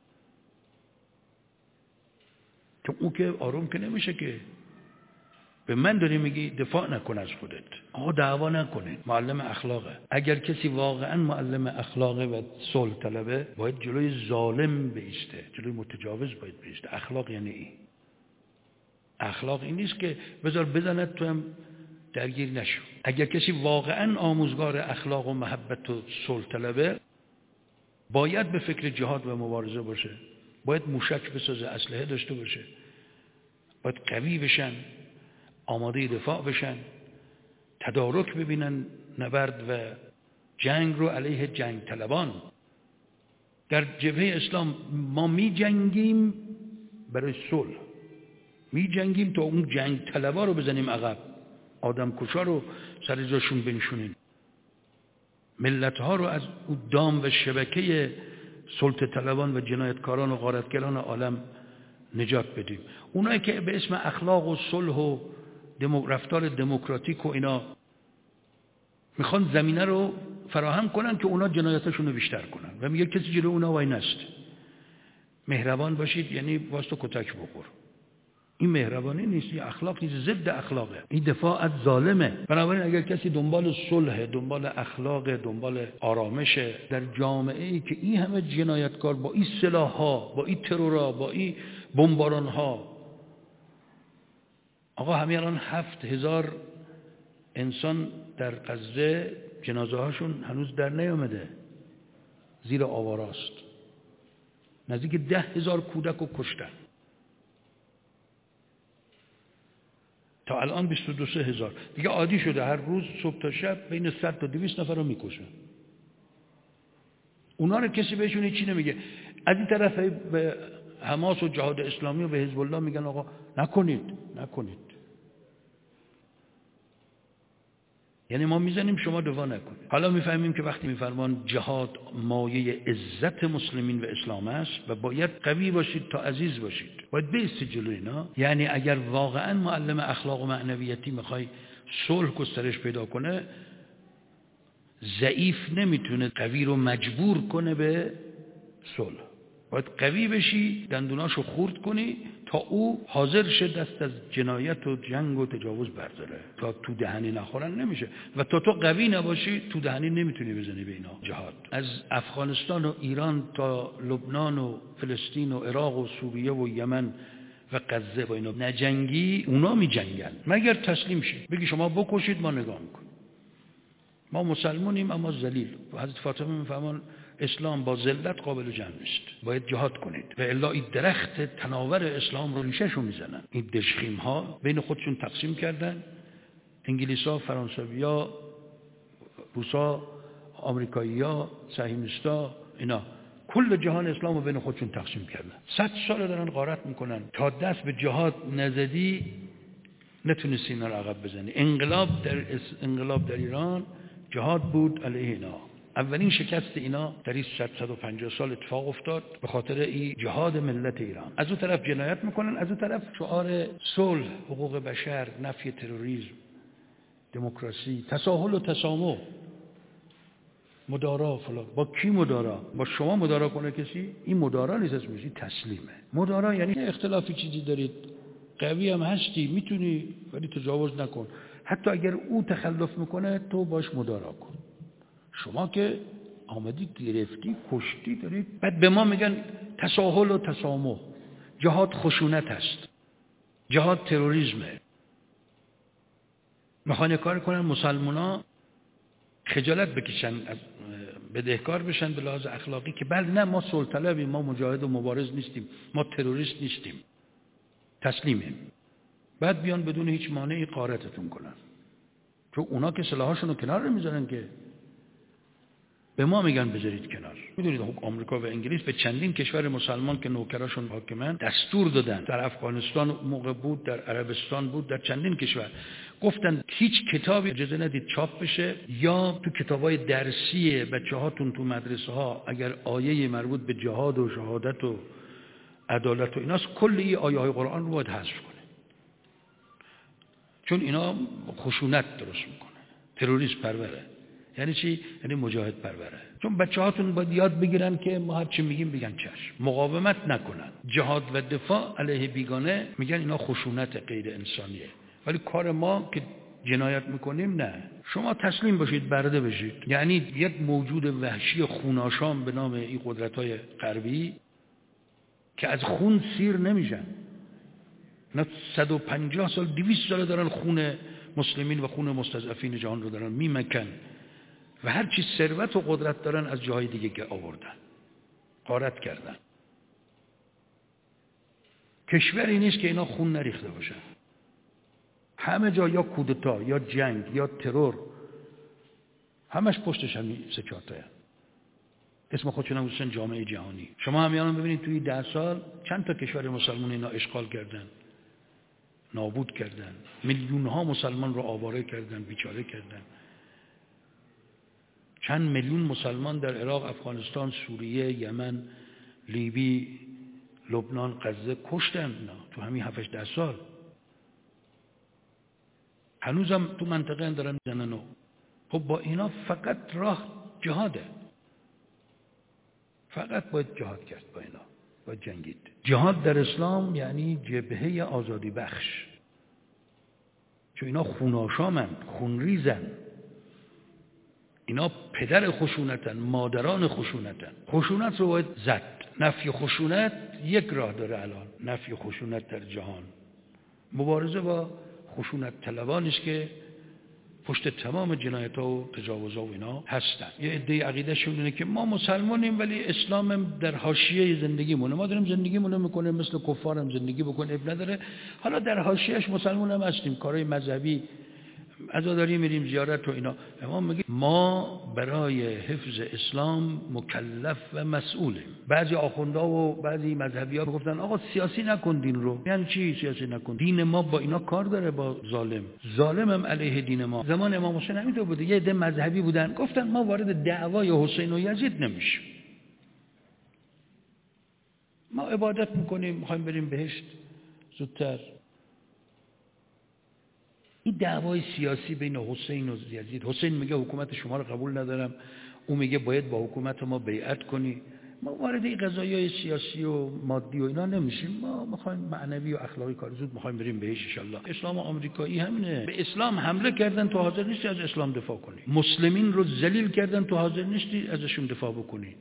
چون او که آروم که نمیشه که. به من داری میگی دفاع نکن از خودت، آقا دعوا نکنه. معلم اخلاقه. اگر کسی واقعا معلم اخلاقه و صلح طلبه، باید جلوی ظالم بایسته، جلوی متجاوز باید بایسته. اخلاق یعنی این. اخلاق این نیست که بذار بزنت تو هم درگیر نشو. اگر کسی واقعا آموزگار اخلاق و محبت و صلح طلبه، باید به فکر جهاد و مبارزه باشه، باید موشک بسازه، اسلحه داشته باشه، باید قوی بشن، آماده دفاع بشن، تدارک ببینن نبرد و جنگ رو علیه جنگ طلبان. در جبهه اسلام ما می جنگیم برای صلح، می جنگیم تا اون جنگ طلبا رو بزنیم عقب، آدم کشا رو سر جاشون بنشونیم، ملت ها رو از اون دام و شبکه سلطه طلبان و جنایتکاران و غارتگران عالم نجات بدیم. اونایی که به اسم اخلاق و صلح و رفتار دموکراتیک و اینا میخوان زمینه رو فراهم کنن که اونا جنایتاشون رو بیشتر کنن و میگه کسی جلو اونا وای نست. مهربان باشید یعنی واسه کتک بخور. این مهربانی نیست، این اخلاق نیست، ضد اخلاقه، این دفاع از ظالمه. بنابراین اگر کسی دنبال صلح، دنبال اخلاق، دنبال آرامش در جامعه ای که این همه جنایتکار با این سلاح‌ها، با این ترورها، با این بمباران‌ها، آقا همین الان 7000 انسان در غزه جنازه هاشون هنوز در نیامده، زیر آواراست. نزدیک 10,000 کودک رو کشتن. تا الان 22,000 دیگه عادی شده، هر روز صبح تا شب بین 100 تا 200 نفر رو میکشن. اونا رو کسی بهشون هیچی نمیگه. از این طرف به حماس و جهاد اسلامی و به حزب الله میگن آقا نکنید. یعنی ما میزنیم شما دفاع نکنید. حالا میفهمیم که وقتی میفرمان جهاد مایه عزت مسلمین و اسلام است و باید قوی باشید تا عزیز باشید، باید بایستید جلوی اینا. یعنی اگر واقعا معلم اخلاق و معنویتی میخوای صلح گسترش پیدا کنه، ضعیف نمیتونه قوی رو مجبور کنه به صلح. باید قوی بشی، دندوناشو خورد کنی تا او حاضر شه دست از جنایت و جنگ و تجاوز برداره. تا تو دهنی نخورن نمیشه و تا تو قوی نباشی تو دهنی نمیتونی بزنی به اینا. جهاد از افغانستان و ایران تا لبنان و فلسطین و عراق و سوریه و یمن و غزه با اینا نجنگی، اونا میجنگن. مگر تسلیم شید بگی شما بکشید ما نگاه میکنیم، ما مسلمانیم اما ذلیل. حضرت فاطمه میفهمن اسلام با ذلت قابل جمع نیست، باید جهاد کنید و الا این درخت تناور اسلام رو ریشه‌شو میزنن. این دژخیم ها بین خودشون تقسیم کردن، انگلیسا، فرانسویا، روسا، آمریکایی‌ها، صهیونیستا، اینا کل جهان اسلام رو بین خودشون تقسیم کردن. 100 سال دارن غارت میکنن. تا دست به جهاد نزدی نتونستی اینا رو عقب بزنی. انقلاب در ایران جهاد بود علیه اینا. اولین شکست اینا در این 150 سال اتفاق افتاد به خاطر این جهاد ملت ایران. از اون طرف جنایت میکنن، از اون طرف شعار صلح، حقوق بشر، نفی تروریسم، دموکراسی، تساهل و تسامح، مدارا فلان. با کی مدارا؟ با شما مدارا کنه کسی؟ این مدارا نیست، اسمش تسلیمه. مدارا یعنی اختلافی چیزی دارید، قوی هم هستی میتونی ولی تجاوز نکن، حتی اگر او تخلف میکنه تو باش مدارا کن. شما که آمدی گرفتی کشتی دارید. بعد به ما میگن تساهل و تسامح. جهاد خشونت است، جهاد تروریسمه. میخوان کار کنن مسلمونا خجالت بکشن، بدهکار بشن به لحاظ اخلاقی که بله نه ما صلح طلبیم، ما مجاهد و مبارز نیستیم، ما تروریست نیستیم، تسلیمیم. بعد بیان بدون هیچ مانعی غارتتون کنن، چون اونا که سلاحاشون رو کنار نمیذارن که به ما میگن بذارید کنار. میدونید آمریکا و انگلیس به چندین کشور مسلمان که نوکراشون حاکمن دستور دادن. در افغانستان موقع بود، در عربستان بود، در چندین کشور گفتن هیچ کتابی اجازه ندید چاپ بشه یا تو کتابای درسی بچه‌هاتون تو مدرسه ها اگر آیه مربوط به جهاد و شهادت و عدالت و ایناست کل این آیه های قرآن رو باید حذف کنه، چون اینا خشونت درست میکنه، تروریسم پروره. یعنی چی؟ یعنی مجاهد پروره. چون بچه‌هاتون باید یاد بگیرن که ما هر چی میگیم بگن چشم، مقاومت نکنن. جهاد و دفاع علیه بیگانه میگن اینا خشونت غیر انسانیه، ولی کار ما که جنایت میکنیم نه. شما تسلیم باشید، برده بشید. یعنی یک موجود وحشی خوناشام به نام این قدرت‌های غربی که از خون سیر نمیشن. نه 150 سال 200 سال دارن خون مسلمین و خون مستضعفین جهان رو دارن میمکن و هر چی ثروت و قدرت دارن از جاهای دیگه که آوردن، غارت کردن. کشوری نیست که اینا خون نریخته باشن. همه جا یا کودتا یا جنگ یا ترور، همش پشتش همین سه چهار تاست. اسم خودشون هم گذاشتن جامعه جهانی. شما همیانا ببینید توی 10 سال چند تا کشور مسلمان اینا اشغال کردن، نابود کردن، میلیون ها مسلمان رو آواره کردن، بیچاره کردن. چند میلیون مسلمان در عراق، افغانستان، سوریه، یمن، لیبی، لبنان، غزه کشتن تو همین 7-8 سال. هنوزم تو منطقه دارن میزنن. خب با اینا فقط راه جهاده، فقط باید جهاد کرد، با اینا باید جنگید. جهاد در اسلام یعنی جبهه آزادی بخش، چون اینا خوناشامن، خونریزن، اینا پدر خشونتن، مادران خشونتن. خشونت رو باید زد. نفی خشونت یک راه داره الان، نفی خشونت در جهان. مبارزه با خشونت طلبانی است که پشت تمام جنایت‌ها و تجاوزها و اینا هستن. یه عده عقیده‌شون اینه که ما مسلمانیم ولی اسلام در حاشیه زندگیمونه، ما داریم زندگیمون رو میکنیم مثل کفارم زندگی بکنیم، اب نداره. حالا در حاشیه‌اش مسلمان هم هستیم، کارهای مذهبی عزاداری میریم، زیارت و اینا. امام میگه ما برای حفظ اسلام مکلف و مسئولیم. بعضی آخوندا و بعضی مذهبی‌ها گفتن آقا سیاسی نکن دین رو. یعنی چی سیاسی نکن؟ دین ما با اینا کار داره، با ظالم هم علیه دین ما. زمان امام حسین همینطور بوده، یه عده مذهبی بودن گفتن ما وارد دعوای حسین و یزید نمیشیم، ما عبادت میکنیم، میخوایم بریم بهشت زودتر. این دعوای سیاسی بین حسین و یزید، حسین میگه حکومت شما رو قبول ندارم، او میگه باید با حکومت ما بیعت کنی، ما وارد این قضایای سیاسی و مادی و اینا نمیشیم. ما میخوایم معنوی و اخلاقی کار زود میخوایم بریم بهش ان شاء الله. اسلام آمریکایی همینه. به اسلام حمله کردن، تو حاضر نیستی از اسلام دفاع کنی. مسلمین رو ذلیل کردن، تو حاضر نیستی ازشون دفاع بکنی.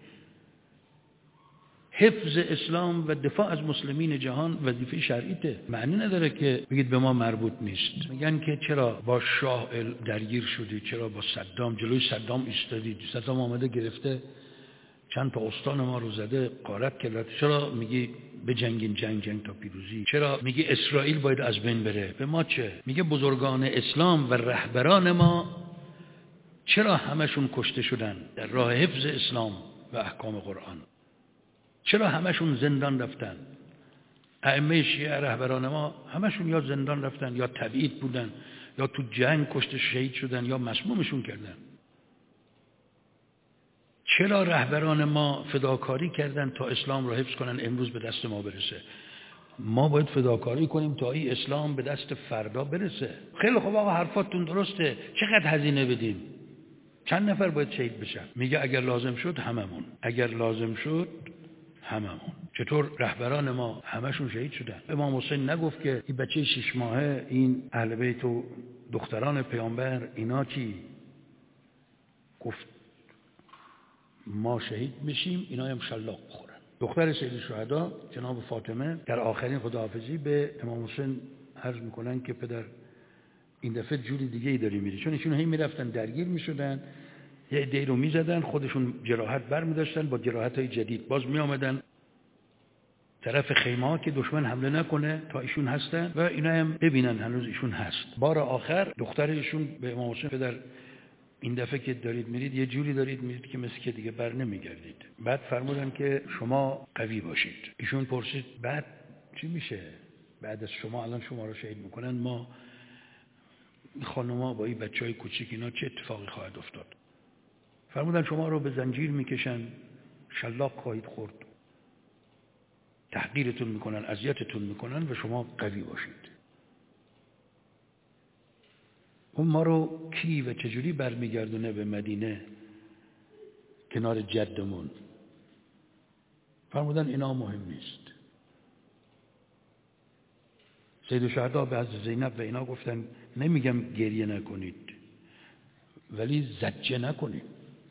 حفظ اسلام و دفاع از مسلمین جهان وظیفه شرعیته. معنی نداره که بگید به ما مربوط نیست. میگن که چرا با شاه درگیر شدی، چرا با صدام جلوی صدام ایستادی، صدام آمده گرفته چند تا استان ما رو زده، غارت کرد، چرا میگی بجنگین، جنگ تا پیروزی؟ چرا میگی اسرائیل باید از بین بره؟ به ما چه؟ میگه بزرگان اسلام و رهبران ما چرا همشون کشته شدن در راه حفظ اسلام و احکام قرآن؟ چرا همشون زندان رفتن؟ ائمه شیعه رهبران ما همشون یا زندان رفتن، یا تبعید بودن، یا تو جنگ کشته شهید شدن، یا مسمومشون کردن. چرا رهبران ما فداکاری کردن تا اسلام رو حفظ کنن امروز به دست ما برسه؟ ما باید فداکاری کنیم تا این اسلام به دست فردا برسه. خیلی خوب آقا، حرفاتون درسته، چقدر هزینه بدیم؟ چند نفر باید شهید بشن؟ میگه اگر لازم شد هممون، اگر لازم شد هممون. چطور رهبران ما همشون شهید شدن؟ امام حسین نگفت که این بچه 6 ماهه، این اهل بیت و دختران پیامبر اینا چی؟ گفت ما شهید میشیم، اینا هم شلاق بخورن. دختر سید الشهدا جناب فاطمه در آخرین خداحافظی به امام حسین عرض میکنن که پدر این دفعه جوری دیگه ای داری میری، چون ایشون هی میرفتن درگیر میشدن، یه عده‌ای رو میزدن، خودشون جراحت برمی‌داشتن، با جراحت‌های جدید باز میآمدن طرف خیمه ها که دشمن حمله نکنه تا ایشون هستن و اینا هم ببینن هنوز ایشون هست. بار آخر دختر ایشون به امام حسین پدر این دفعه که دارید میرید یه جوری دارید میرید که مثل که دیگه بر نمیگردید. بعد فرمودن که شما قوی باشید. ایشون پرسید بعد چی میشه؟ بعد از شما الان شما رو شهید میکنن، ما خانوما با این بچهای کوچیک اینا چه اتفاقی خواهد افتاد؟ فرمودن شما رو به زنجیر میکشن، شلاق خواهید خورد، تحقیرتون میکنن، اذیتتون میکنن و شما قوی باشید. اون ما رو کی و چجوری برمیگردونه به مدینه کنار جدمون؟ فرمودن اینا مهم نیست. سید الشهدا به حضرت زینب و اینا گفتن نمیگم گریه نکنید، ولی زجه نکنید.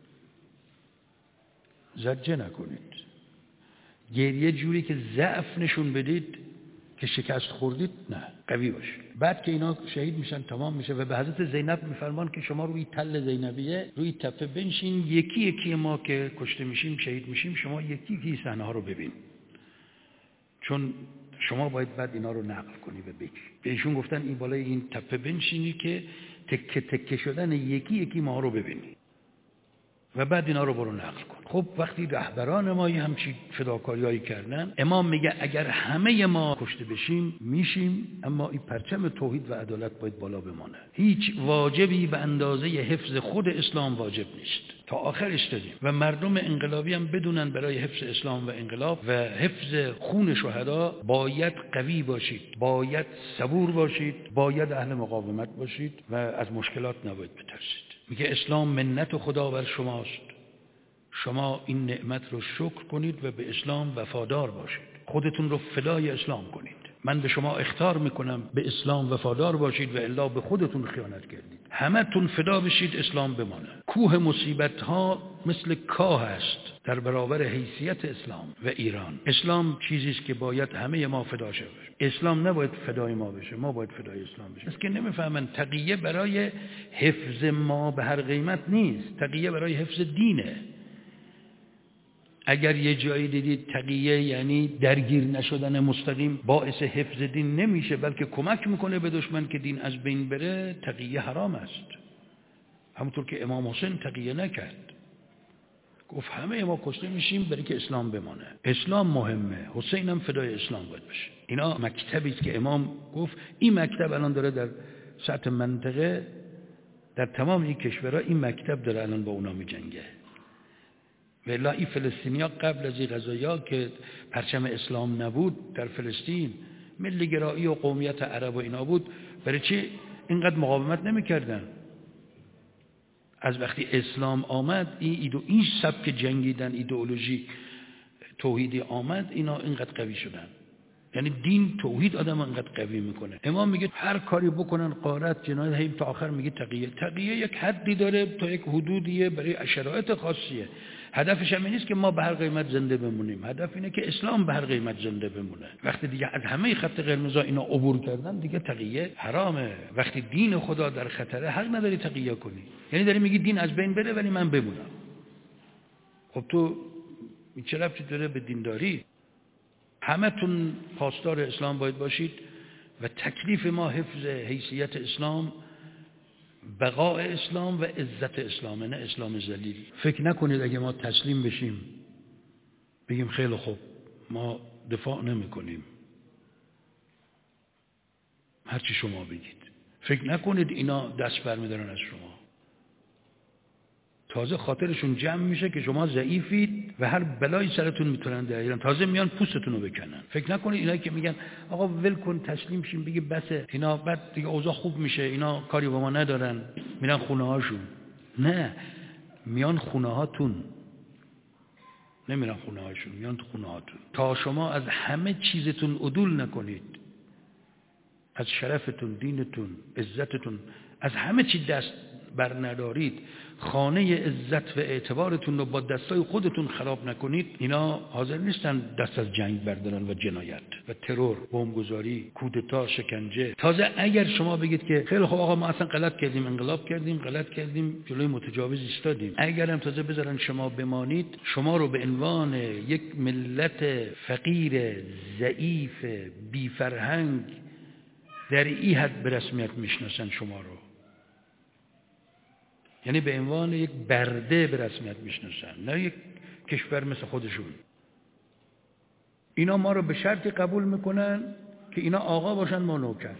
زجه نکنید. گریه جوری که ضعف نشون بدید که شکست خوردید، نه، قوی باشید. بعد که اینا شهید میشن تمام میشه و به حضرت زینب میفرمان که شما روی تل زینبیه روی تپه بنشین، یکی یکی ما که کشته میشیم شهید میشیم شما یکی یکی صحنه ها رو ببین، چون شما باید بعد اینا رو نقل کنی و بگی. به ایشون گفتن این بالای این تپه بنشینی که تکه تکه شدن یکی یکی ما رو ببینی و بعد اینا رو برو نقل کن. خب وقتی رهبران ما همچین فداکاریایی کردن، امام میگه اگر همه ما کشته بشیم میشیم، اما این پرچم توحید و عدالت باید بالا بمانه. هیچ واجبی به اندازه حفظ خود اسلام واجب نیست. تا آخرش دادیم و مردم انقلابی هم بدونن برای حفظ اسلام و انقلاب و حفظ خون شهدا باید قوی باشید، باید صبور باشید، باید اهل مقاومت باشید و از مشکلات نباید بترسید. میگه اسلام منت خدا بر شماست، شما این نعمت رو شکر کنید و به اسلام وفادار باشید، خودتون رو فدای اسلام کنید. من به شما اخطار میکنم به اسلام وفادار باشید و الا به خودتون خیانت کردید. همه تون فدا بشید اسلام بمانه. کوه مصیبت ها مثل کاه است در برابر حیثیت اسلام و ایران. اسلام چیزی است که باید همه ما فدا شویم. اسلام نباید فدای ما بشه، ما باید فدای اسلام بشیم. است که نمیفهمن تقیه برای حفظ ما به هر قیمت نیست، تقیه برای حفظ دینه. اگر یه جایی دیدید تقیه یعنی درگیر نشدن مستقیم باعث حفظ دین نمیشه، بلکه کمک میکنه به دشمن که دین از بین بره، تقیه حرام است. همونطور که امام حسین تقیه نکرد، گفت همه ما کشته میشیم برای که اسلام بمانه. اسلام مهمه، حسین هم فدای اسلام باید بشه. اینا مکتبی است که امام گفت این مکتب الان داره در سطح منطقه در تمام این کشورها این مکتب داره الان با اونا میجنگه. ولی این فلسطینیا قبل از این قضایا که پرچم اسلام نبود در فلسطین، ملی گرایی و قومیت عرب و اینا بود، برای چی اینقدر مقاومت نمیکردن؟ از وقتی اسلام آمد این سبک جنگیدن ایدئولوژی توحیدی آمد اینا اینقدر قوی شدن. یعنی دین توحید آدم انقدر قوی میکنه. امام میگه هر کاری بکنن غارت جنایت، هی تا آخر میگه تقیه یک حدی داره، تا یک حدودیه، برای شرایط خاصیه. هدفش هم نیست که ما به هر قیمت زنده بمونیم، هدف اینه که اسلام به هر قیمت زنده بمونه. وقتی دیگه از همه خط قرمزا اینا عبور کردن دیگه تقیه حرامه. وقتی دین خدا در خطره حق نداری تقیه کنی، یعنی داری میگی دین از بین بره ولی من بمونم. خب تو چه ربطی داره به دینداری؟ همه تون پاسدار اسلام باید باشید و تکلیف ما حفظ حیثیت اسلام، بقاء اسلام و عزت اسلام، نه اسلام ذلیل. فکر نکنید اگه ما تسلیم بشیم بگیم خیلی خوب ما دفاع نمی کنیم، هرچی شما بگید. فکر نکنید اینا دست برمیدارن از شما. تازه خاطرشون جمع میشه که شما ضعیفید و هر بلایی سرتون میتونن بیارن، تازه میان پوستتون رو بکنن. فکر نکنید اینایی که میگن آقا ول کن تسلیم شیم بگی بسه اینا، بعد دیگه اوضاع خوب میشه، اینا کاری با ما ندارن، میرن خونه هاشون. نه، میان خونه هاتون، نمیرن خونه هاشون، میان تو خونه هاتون. تا شما از همه چیزتون عدول نکنید، از شرفتون، دینتون، عزتتون، از همه چی دست بر ندارید، خانه عزت و اعتبارتون رو با دستای خودتون خراب نکنید، اینا حاضر نیستن دست از جنگ بردارن و جنایت و ترور، بمبگذاری، کودتا، شکنجه. تازه اگر شما بگید که خیلی خوب آقا ما اصلا غلط کردیم، انقلاب کردیم، غلط کردیم، جلوی متجاوز ایستادیم، اگر هم تازه بذارن شما بمانید، شما رو به عنوان یک ملت فقیر، ضعیف، بی فرهنگ در این حد به رسمیت میشناسن شما رو، یعنی به عنوان یک برده به رسمیت میشناسن، نه یک کشور مثل خودشون. اینا ما رو به شرطی قبول میکنن که اینا آقا باشن ما نوکر.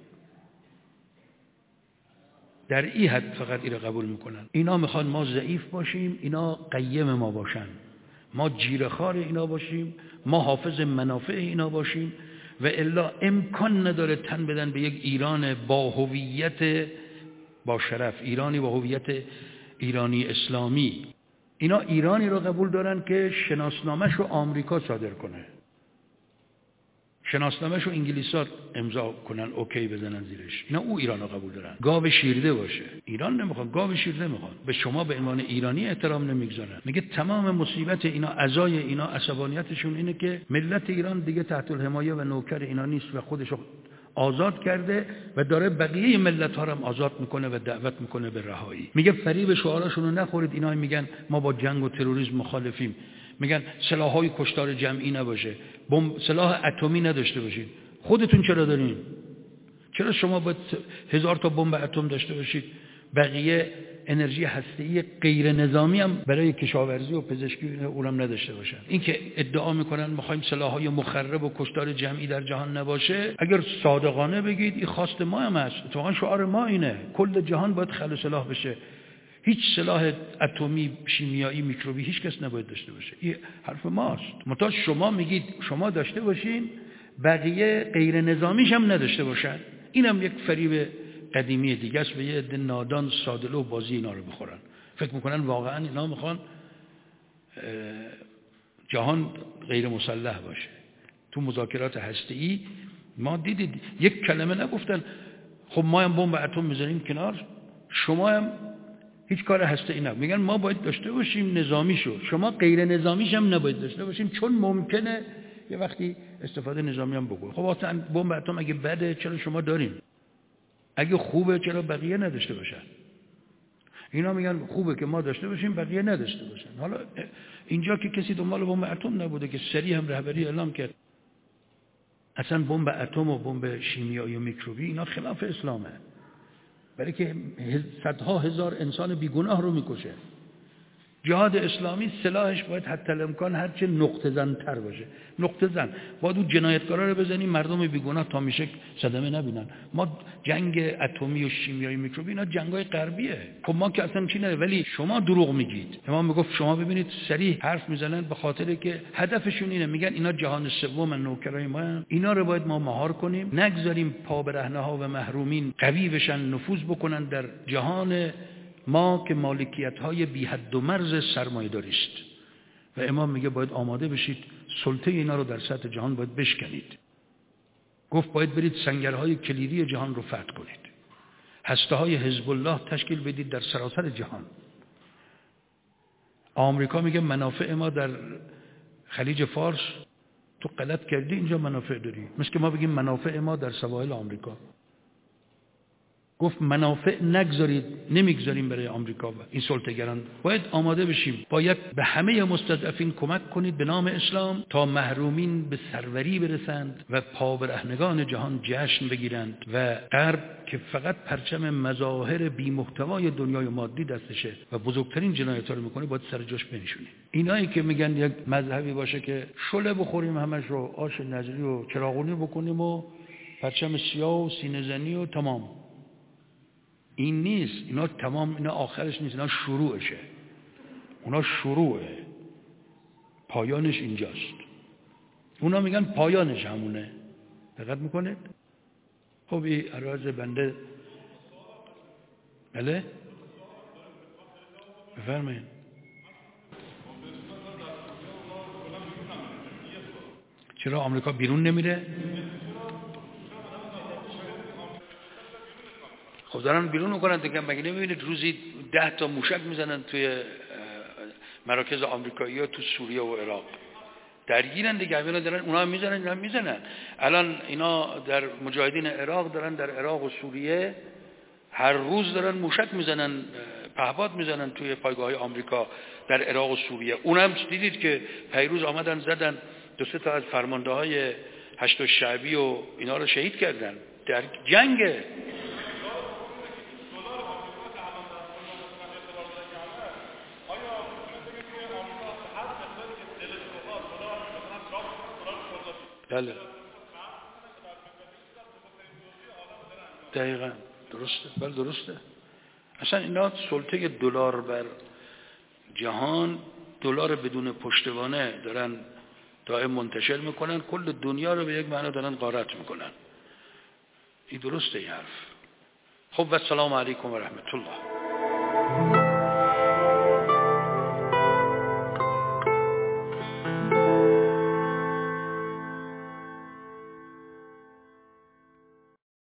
در این حد فقط اینا قبول میکنن. اینا میخوان ما ضعیف باشیم، اینا قیم ما باشن، ما جیره‌خوار اینا باشیم، ما حافظ منافع اینا باشیم، و الا امکان نداره تن بدن به یک ایران با هویت، با شرف، ایرانی با هویت ایرانی اسلامی. اینا ایرانی رو قبول دارن که شناسنامه‌ش رو آمریکا صادر کنه، شناسنامه‌ش رو انگلیس‌ها امضا کنن، اوکی بزنن زیرش. اینا او ایران رو قبول دارن، گاو شیرده باشه. ایران نمیخواد، گاو شیرده میخواد. به شما به عنوان ایرانی احترام نمیگذارن. میگه تمام مصیبت اینا، عزای اینا، عصبانیتشون اینه که ملت ایران دیگه تحت الحمایه و نوکر اینا نیست و خودشو آزاد کرده و داره بقیه ملت ها رو هم آزاد میکنه و دعوت میکنه به رهایی. میگه فریب شعاراشون رو نخورید. اینا میگن ما با جنگ و تروریسم مخالفیم، میگن سلاح‌های کشتار جمعی نباشه، سلاح اتمی نداشته باشید. خودتون چرا دارین؟ چرا شما باید 1000 تا بمب اتم داشته باشید، بقیه انرژی هسته‌ای غیر نظامی هم برای کشاورزی و پزشکی اونم نداشته باشن؟ این که ادعا میکنن میخوایم سلاح‌های مخرب و کشتار جمعی در جهان نباشه، اگر صادقانه بگید این خواست ما هم هست، اتفاقا شعار ما اینه، کل جهان باید خل سلاح بشه، هیچ سلاح اتمی، شیمیایی، میکروبی هیچ کس نباید داشته باشه. این حرف ماست. متا شما میگید شما داشته باشین، بقیه غیر نظامیش هم نداشته باشن. اینم یک فریب قدیمی دیگه است و یه عده نادان سادلو بازی اینا رو بخورن. فکر میکنن واقعا اینا میخوان جهان غیر مسلح باشه. تو مذاکرات هسته‌ای ما دیدید یک کلمه نگفتن خب ما هم بمب اتم میذاریم کنار، شما هم هیچ کار هسته‌ای نکنید. میگن ما باید داشته باشیم نظامیشو، شما غیر نظامیش هم نباید داشته باشیم، چون ممکنه یه وقتی استفاده نظامی هم بکنید. خب اصلا بمب اتم اگه بده چرا شما دارین؟ اگه خوبه چرا بقیه نداشته باشن؟ اینا میگن خوبه که ما داشته باشیم بقیه نداشته باشن. حالا اینجا که کسی دنبال بمب اتم نبوده که سریع هم رهبری اعلام کرد اصلا بمب اتم و بمب شیمیایی و میکروبی اینا خلاف اسلامه، برای که صدها هزار انسان بیگناه رو میکشه. جهاد اسلامی سلاحش باید حتی الامکان هرچه نقطه زن تر باشه. نقطه زن باید اون جنایتکارا رو بزنیم مردم بیگناه تا میشه صدمه نبینن. ما جنگ اتمی و شیمیایی میکروبی اینا جنگای غربیه. خب ما که اصلا چی نداره، ولی شما دروغ میگید. امام میگفت شما ببینید سریع حرف میزنن به خاطر که هدفشون اینه، میگن اینا جهان سوم نوکرای ما، اینا رو باید ما مهار کنیم، نگذاریم پا برهنه ها و محرومین قوی بشن، نفوذ بکنن در جهان ما که مالکیت های بی حد و مرز سرمایه‌داری است. و امام میگه باید آماده بشید سلطه اینا رو در سطح جهان باید بشکنید. گفت باید برید سنگرهای کلیدی جهان رو فتح کنید. هسته‌های حزب الله تشکیل بدید در سراسر جهان. آمریکا میگه منافع ما در خلیج فارس، تو غلط کردی، اینجا منافع داری. مثل که ما بگیم منافع ما در سواحل آمریکا. گفت منافع نمیگذاریم برای آمریکا و این سلطه‌گران. باید آماده بشیم، باید به همه مستضعفین کمک کنید به نام اسلام تا محرومین به سروری برسند و پابرهنگان جهان جشن بگیرند و غرب که فقط پرچم مظاهر بی محتوای دنیای مادی دستشه و بزرگترین جنایت‌ها رو میکنه، باید سر جاش بنشونه. اینایی که میگن یک مذهبی باشه که شله بخوریم همش رو، آش نظری و چراغونی بکنیم و پرچم سیاه و سینه زنی و تمام، این نیست. اینا تمام، اینا آخرش نیست، اینا شروعشه. اونا شروعه، پایانش اینجاست. اونا میگن پایانش همونه. دقت میکنید؟ خب این عراض بنده. بله؟ بفرمایید. چرا آمریکا بیرون نمیره؟ خب دارن بیرون میکنن دیگه. مگه نمیبینید روزی 10 تا موشک میزنن توی مراکز آمریکایی‌ها تو سوریه و عراق؟ درگیرن دیگه. اونا دارن، اونا میزنن، اینا میزنن. الان اینا در مجاهدین عراق دارن در عراق و سوریه هر روز دارن موشک میزنن، پهپاد میزنن توی پایگاه‌های آمریکا در عراق و سوریه. اونم دیدید که پیروز آمدن زدن 2-3 تا از فرمانده‌های هشت شعبی و اینا رو شهید کردن در جنگ. بله دقیقاً درسته. بله درسته. اصلا اینا سلطه دلار بر جهان، دلار بدون پشتوانه دارن دائم منتشر میکنن، کل دنیا رو به یک معنا دارن غارت میکنن. این درسته این حرف. خب و السلام علیکم و رحمت الله.